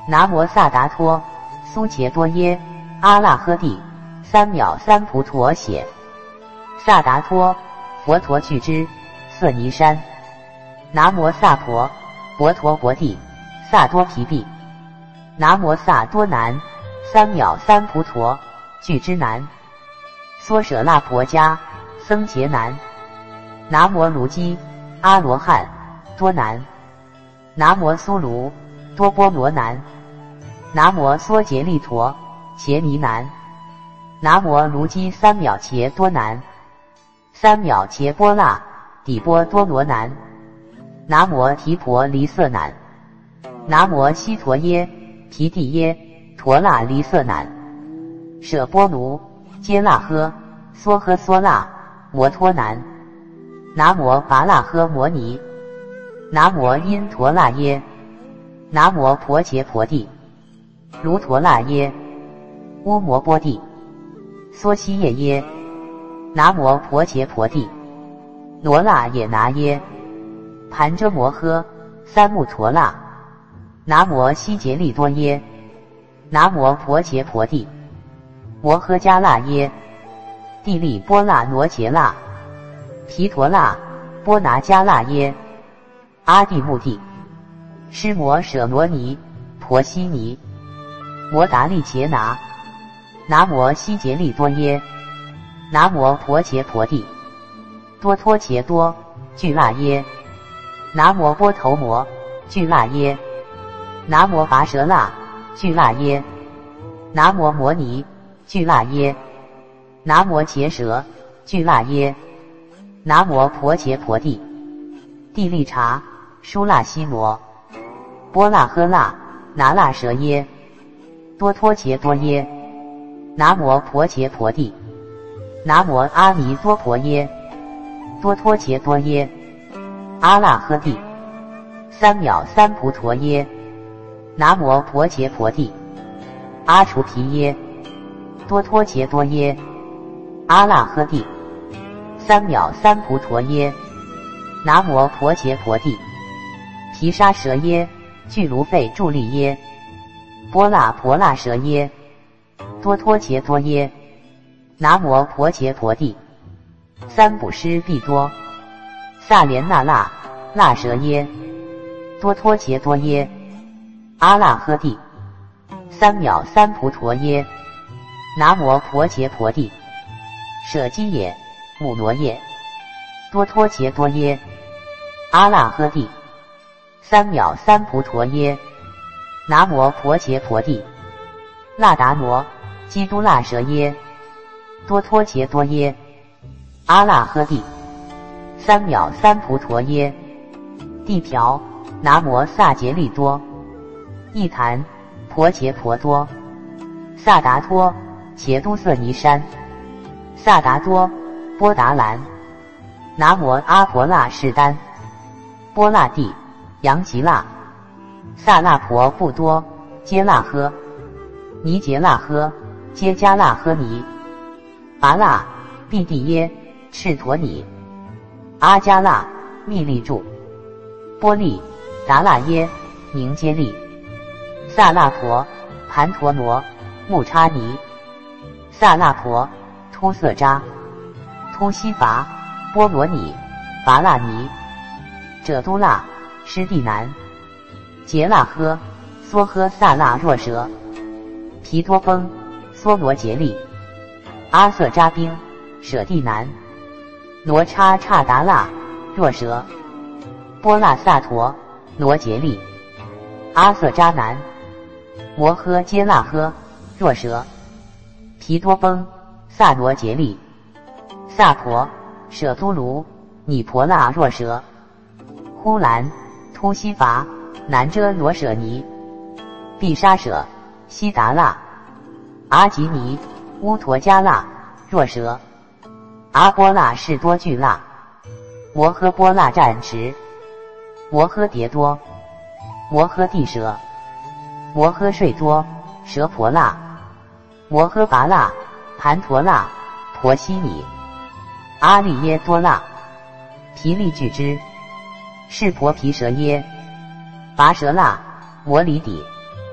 南摩萨达托，苏伽多耶，阿那诃帝，三藐三菩陀血。萨达托，佛陀具之，色尼山。南摩萨婆，佛陀薄地，萨多毗毗。南摩萨多南，三藐三菩陀，具之南。娑舍那婆伽，僧伽南。南摩卢基，阿罗汉，多南。南摩苏卢，多波罗南。南摩梭竭利陀，伽尼南。南摩卢基三藐伽多南。三藐伽波那，底波多罗南。南摩提婆离色南。南摩悉陀耶，毗帝耶，陀那离色南。舍波卢，揭那诃，梭诃梭那，摩托南。南摩拔那诃摩尼。南摩因陀那耶。南摩婆伽婆帝。卢陀那耶。乌摩波帝。梭悉夜耶。南摩婆伽婆帝。罗那也拿耶。盘遮摩诃，三木陀那。南摩悉竭利多耶。南摩婆伽婆帝。摩诃迦那耶。帝利波那罗羯那。毗陀那，波拿迦那耶。阿地目地。尸摩舍罗尼，婆悉尼。摩达利伽拿。南摩悉竭利多耶。南摩婆伽婆帝。多托伽多，俱那耶。南摩波头摩，俱那耶。南摩跋舍那，俱那耶。南摩摩尼，俱那耶。南摩羯蛇，俱那耶。南摩婆伽婆帝。帝利察，舒那悉罗。波那诃那，拿那舍耶。多托伽多耶。南摩婆伽婆帝。南摩阿弥多婆耶。多托伽多耶。阿那诃帝。三藐三菩陀耶。南摩婆伽婆帝。阿锄毗耶。多托伽多耶。阿那诃帝。三藐三菩陀耶。南摩婆伽婆帝。毗沙舍耶，俱卢吠助利耶。波那婆那舍耶。多托伽多耶。南摩婆伽婆帝。三补施必多。萨莲那那，那舍耶。多托伽多耶。阿那诃帝。三藐三菩陀耶。南摩婆伽婆帝。舍基也，母罗耶。多托伽多耶。阿那诃帝。三藐三菩陀耶。南摩婆伽婆帝。那达摩，基督那舍耶。多托伽多耶。阿那诃帝。三藐三菩陀耶。地瓢，南摩萨竭利多。一坛，婆伽婆多。萨达托，伽都色尼山。萨达多，波达兰。南摩阿婆那士丹。波那帝，扬吉那。萨那婆不多，揭那诃。尼杰那诃，揭迦那诃尼。拔那，毕帝耶，赤陀尼。阿迦那，密利住。波利，达那耶，宁揭利。萨那婆，盘陀罗，木叉尼。萨那婆，突色扎。突西伐，波罗尼，拔那尼。者都那，施地南。杰那诃，梭诃萨那若蛇。毗多崩，梭罗竭利。阿瑟扎兵，舍地南。罗叉刹达那，若蛇。波那萨陀，罗竭利。阿瑟扎南。摩诃揭那诃，若蛇。毗多崩，萨罗竭利。萨婆，舍都卢，拟婆那若蛇。呼兰，突西伐，南遮罗舍尼。毕沙舍，悉达那。阿吉尼，乌陀迦那，若蛇。阿波那士多俱那。摩诃波那战持。摩诃迭多。摩诃地舍。摩诃睡多，蛇婆那。摩诃拔那，盘陀那，婆悉尼。阿利耶多那。毗利俱之。是婆毗舍耶。拔舍那，摩里底。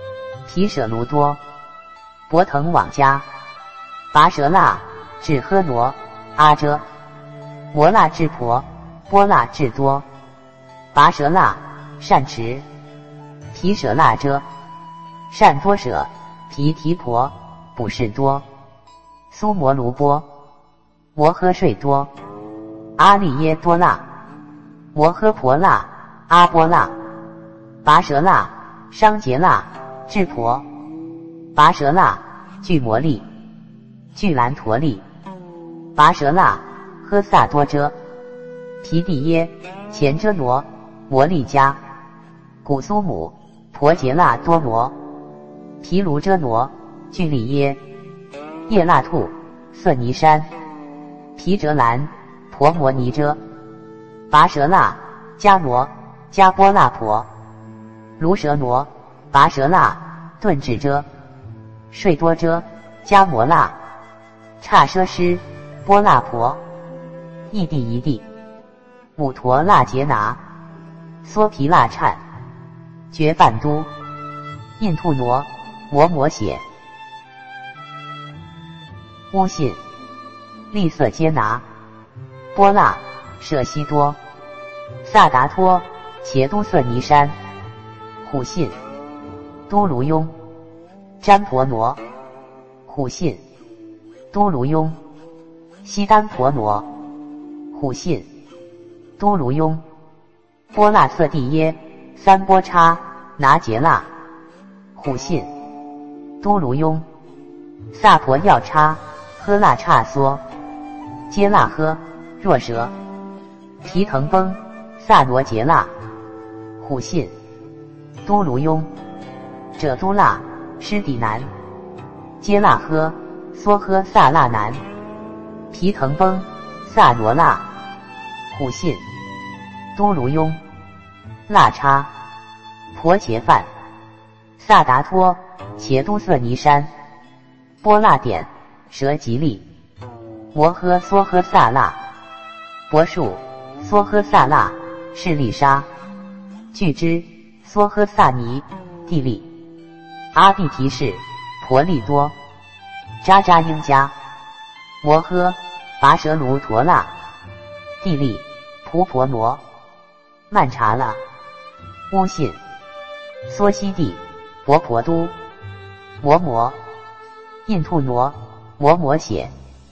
毗舍卢多，博腾往迦，拔舌那，智诃罗，阿遮，摩那智婆，波那智多，拔舌那，善持，毗舍那遮，善多舍，毗提婆，补士多，苏摩卢波，摩诃睡多，阿利耶多那，摩诃婆那，阿波那，拔舌那，商羯那，智婆，拔舌那，具摩利，具兰陀利，拔舌那，诃萨多遮，毗地耶，前遮罗，摩利迦，古苏姆，婆羯那多罗，毗卢遮罗，具利耶，叶那兔，色尼山，毗遮兰，婆摩尼遮，拔舌那，迦罗，迦波那婆，卢舍罗，拔舌那，顿智遮，睡多遮，迦摩那，刹奢施，波那婆，异地一地，母陀那杰拿，梭毗那颤，觉梵都，印兔挪，摩摩血，乌信，利色皆拿，波那，舍西多，萨达托，伽都色尼山，虎信，都卢雍，占婆挪，虎信，都卢雍，悉丹婆挪，虎信，都卢雍，波那色地耶，三波叉，拿杰那，虎信，都卢雍，萨婆药叉，诃那叉梭，揭那诃，若蛇，提腾崩，萨罗杰那，虎信，都卢雍，者都那，施底南，揭那诃，梭诃萨那南，提腾崩，萨罗那，虎信，都卢雍，那叉，婆伽梵，萨达托，伽都色尼山，波那点，舍吉利，摩诃梭诃萨那，博树，梭诃萨那，势利沙，具之，梭诃萨尼，地利，阿毗提士，婆利多，扎扎英迦，摩诃，拔舌卢陀那，地利，蒲婆罗，曼荼那，乌信，梭悉地，婆婆都，摩摩，印兔挪，摩摩血，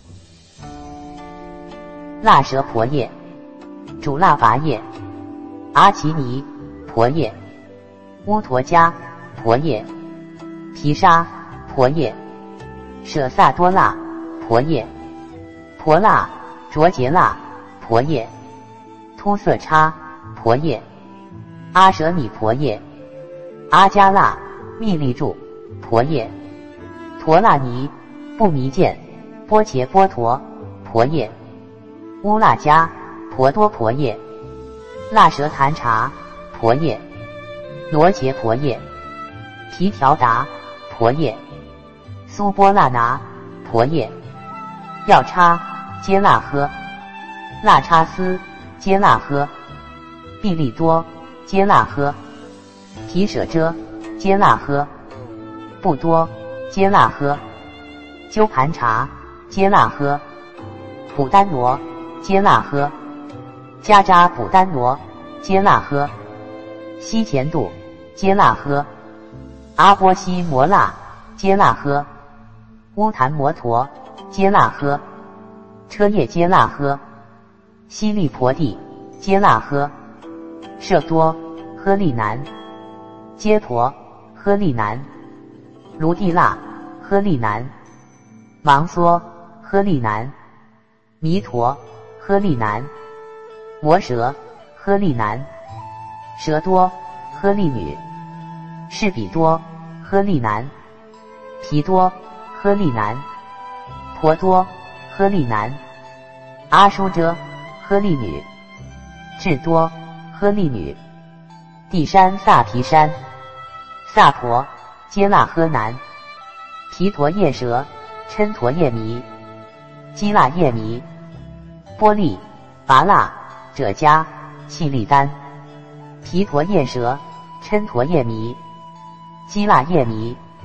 那蛇婆夜，主那伐夜，阿奇尼，婆夜，乌陀迦，婆夜，毗沙，婆夜，舍萨多那，婆夜，婆那，卓杰那，婆夜，突色叉，婆夜，阿舍米婆夜，阿迦那，密利柱，婆夜，陀那尼，不弥见，波伽波陀，婆夜，乌那迦，婆多婆夜，那蛇檀茶，婆夜，罗杰婆夜，毗条达，婆夜，苏波那拿，婆夜，药叉，揭那诃，那叉斯，揭那诃，毕利多，揭那诃，毗舍遮，揭那诃，不多，揭那诃，鸠盘茶，揭那诃，补丹挪，揭那诃，迦扎补丹挪，揭那诃，西前度，揭那诃，阿波西摩那，揭那诃，乌檀摩陀，揭那诃，车叶揭那诃，悉利婆地，揭那诃，舍多，诃利南，揭婆，诃利南，卢地那，诃利南，芒梭，诃利南，弥陀，诃利南，摩蛇，诃利南，蛇多，诃利女，士比多，诃利南，毗多，诃利南，婆多，诃利南，阿舒遮，诃利女，智多，诃利女，地山萨毗山，萨婆，揭那诃南，毗陀夜蛇，嗔陀夜弥，基那夜弥，波利，拔那，者迦，气利丹，毗陀夜蛇，嗔陀夜弥，基那夜弥，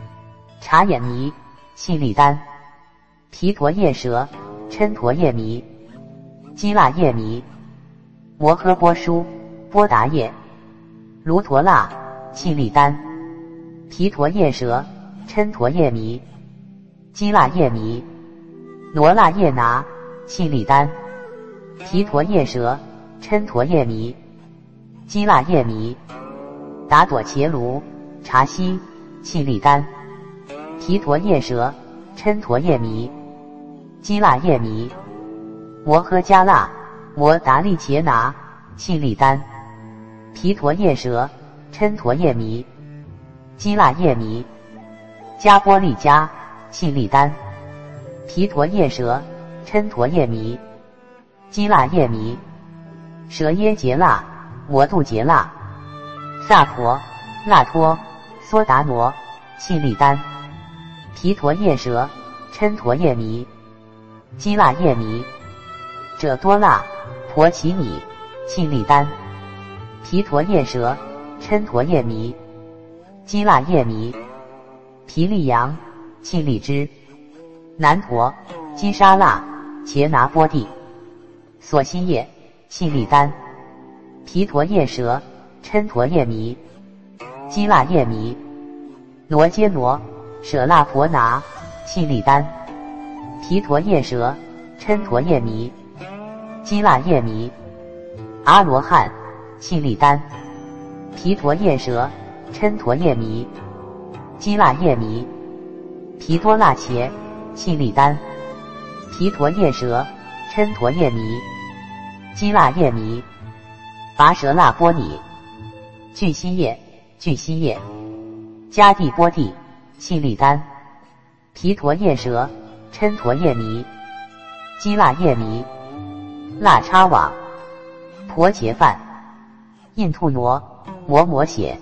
察眼弥，气力丹，毗陀夜蛇，嗔陀夜弥，基腊夜弥，摩诃波舒，波达夜，卢陀那，气力丹，毗陀夜蛇，嗔陀夜弥，基腊夜弥，罗那夜拿，气力丹，毗陀夜蛇，嗔陀夜弥，基腊夜弥，达朵伽卢，察悉，气力丹，毗陀夜蛇，嗔陀夜弥，基腊夜弥，摩诃迦那，摩达利伽拿，气力丹，毗陀夜蛇，嗔陀夜弥，基腊夜弥，迦波利迦，气力丹，毗陀夜蛇，嗔陀夜弥，基腊夜弥，舍耶杰那，摩度杰那，萨婆，那托，梭达挪，气力丹，毗陀夜蛇，嗔陀夜弥，基腊夜弥，者多那，婆奇尼，气力丹，毗陀夜蛇，嗔陀夜弥，基腊夜弥，毗利扬，气力支，南陀，基沙那，伽拿波地，所悉夜，气力丹，毗陀夜蛇，嗔陀夜弥，基腊夜弥，罗揭罗，舍那婆拿，气力丹，毗陀夜蛇，嗔陀夜弥，基腊夜弥，阿罗汉，气力丹，毗陀夜蛇，嗔陀夜弥，基腊夜弥，毗多那伽，气力丹，毗陀夜蛇，嗔陀夜弥，基腊夜弥，跋舍那波尼，具悉夜，具悉夜，迦帝波地，气力丹，毗陀夜蛇，嗔陀夜弥，基腊夜弥，那叉网，婆伽梵，印吐挪，摩摩血，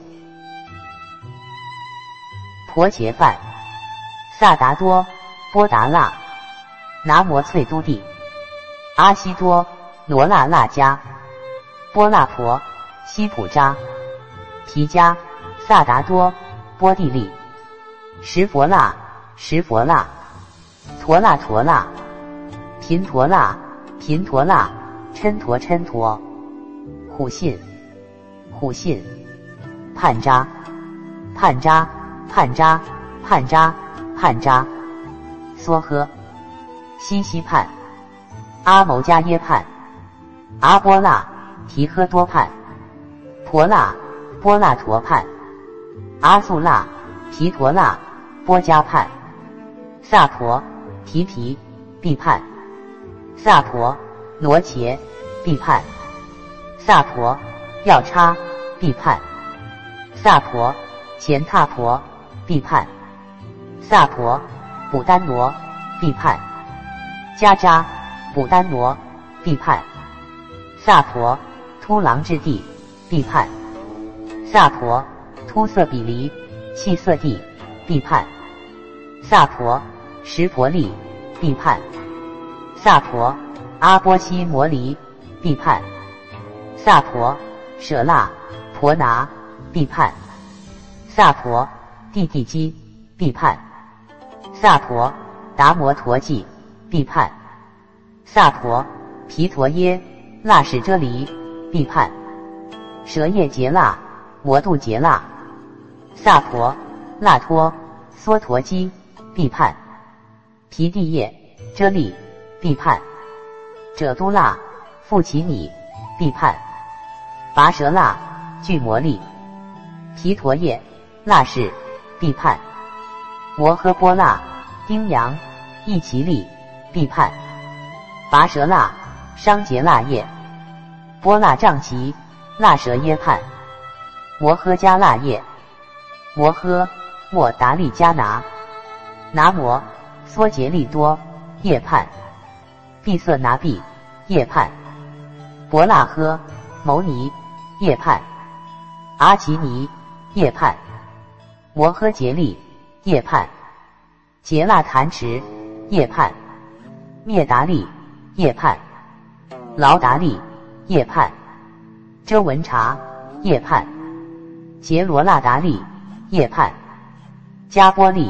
婆伽梵，萨达多，波达那，拿摩翠都地，阿悉多，罗那那迦，波那婆，悉普扎，提迦，萨达多，波地利，什佛那，什佛那，陀那陀那，频陀那，频陀那，嗔陀嗔陀，虎信，虎信，判扎，判扎，判扎，判扎，判扎，梭诃，悉悉判，阿牟迦耶判，阿波那，提诃多判，婆那，波那陀判，阿素那，毗陀那，波迦判，萨婆，提皮，必判，萨婆，罗伽，必判，萨婆，药叉，必判，萨婆，乾闼婆，必判，萨婆，补丹罗，必判，迦扎，补丹罗，必判，萨婆，突狼之地，必判，萨婆，突色比离，气色地，必判，萨婆，什婆利，必判，萨婆，阿波悉摩离，必判，萨婆，舍那，婆拿，必判，萨婆，地地基，必判，萨婆，达摩陀记，必判，萨婆，毗陀耶，那使遮离，必判，舍夜杰那，摩度杰那，萨婆，那托，梭陀基，必判，毗地夜，遮利，必判，者都那，复其尼，必判，跋舍那，具摩利，毗陀夜，那氏，必判，摩诃波那，丁阳，亦其利，必判，跋舍那，商羯那夜，波那障其，那舍耶判，摩诃迦那夜，摩诃，莫达利迦拿，拿摩，梭羯利多，夜判，毕色拿毕，夜判，伯那诃，牟尼，夜判，阿奇尼，夜判，摩诃羯利，夜判，羯那弹持，夜判，灭达利，夜判，劳达利，夜判，遮文察，夜判，杰罗那达利，夜判，迦波利，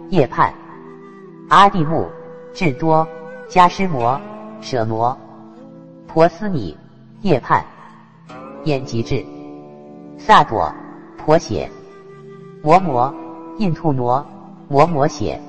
叶畔。阿地木智多迦湿摩舍摩婆斯尼叶畔。眼吉智萨朵婆血摩摩印兔挪摩摩血。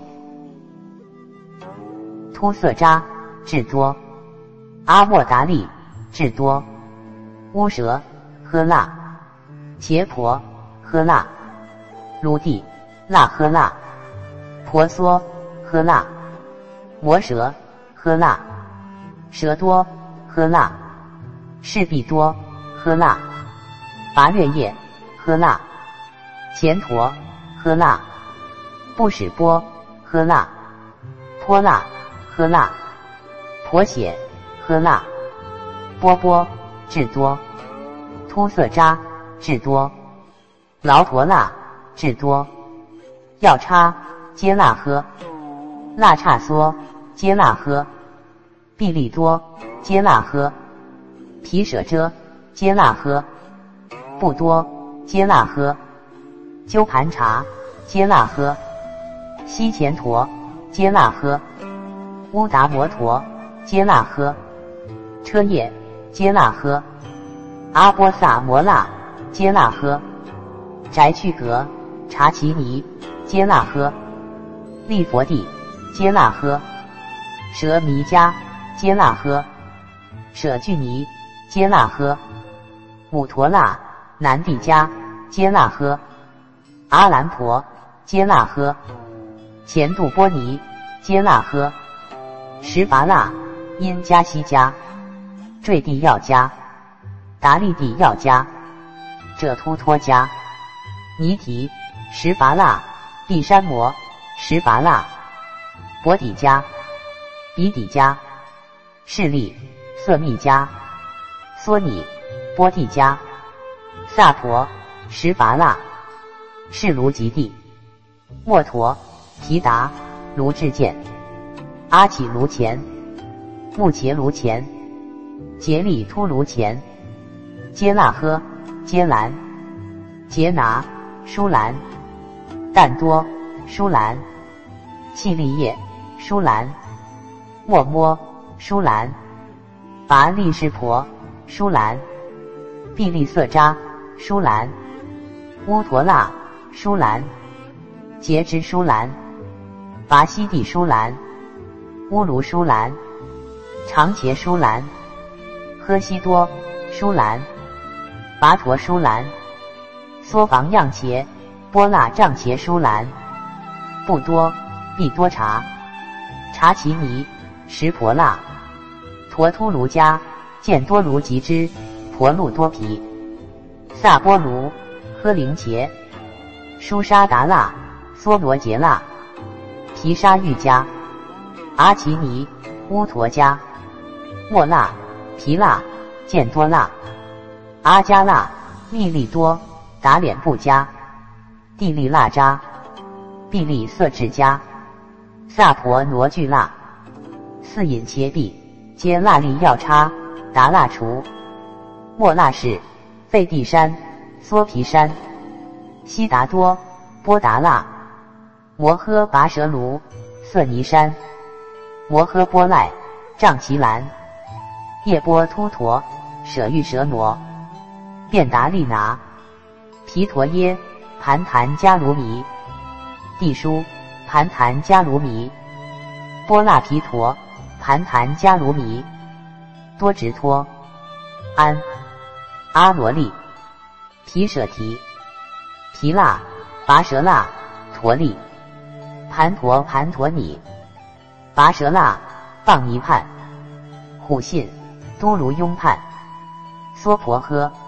突色扎智多阿莫达利智多。乌蛇喝辣伽婆喝辣。卢地辣喝辣。婆娑喝辣。摩蛇喝辣。蛇多喝辣。士必多喝辣。拔月夜喝辣。前陀喝辣。不使波喝辣。泼辣喝辣。婆血喝辣。波波智多。突色扎智多。劳陀辣智多。药叉皆辣喝。辣叉梭皆辣喝。毕利多皆辣喝。皮舍遮皆辣喝。不多皆辣喝。鸠盘茶皆辣喝。西前陀皆辣喝。乌达摩陀皆辣喝。车叶皆辣喝。阿波萨摩辣皆辣喝。翟去格查奇尼皆辣喝。利佛地皆辣喝。舍弥迦皆辣喝。舍具尼皆辣喝。母陀辣南地迦皆辣喝。阿兰婆皆辣喝。前度波尼皆辣喝。什伐辣因迦西迦。坠地要迦。达利地要迦。者突托迦。尼提什伐辣。地山摩什伐辣。博底迦。比底迦。势利色密迦。梭尼波地迦。萨婆什伐辣。是卢吉地。墨陀毗达卢智见。阿起卢前。木茄卢前。杰利突卢前。揭腊呵揭兰。杰拿舒兰。但多舒兰。气力叶舒兰。莫摸舒兰。拔利士婆舒兰。毕利色扎舒兰。乌陀腊舒兰。节支舒兰。拔西地舒兰。乌卢舒兰。长茄舒兰。呵西多舒兰。拔陀舒兰。梭房样茄波腊丈茄舒兰。不多必多茶。茶奇尼什婆腊。陀突卢迦见多卢吉之婆路多皮。萨波卢呵灵茄。舒沙达腊梭罗杰腊。毗沙玉迦。阿奇尼乌陀迦。莫腊毗腊见多腊。阿迦腊密利多达脸布迦。地利腊扎。毕利色智迦。萨婆挪具腊。四隐茄地皆腊利药叉达腊除。莫腊氏费地山梭皮山。悉达多波达腊。摩诃跋舍卢色尼山。摩诃波赖丈其兰。叶波突陀舍玉舍挪。便达利拿。毗陀耶盘檀迦卢弥。地书盘檀迦卢弥。波腊毗陀盘檀迦卢弥。多直托。安阿罗利。毗舍提。毗腊拔舍腊陀利。盘陀盘陀尼。拔舍腊放尼畔。虎信都卢雍畔。娑婆诃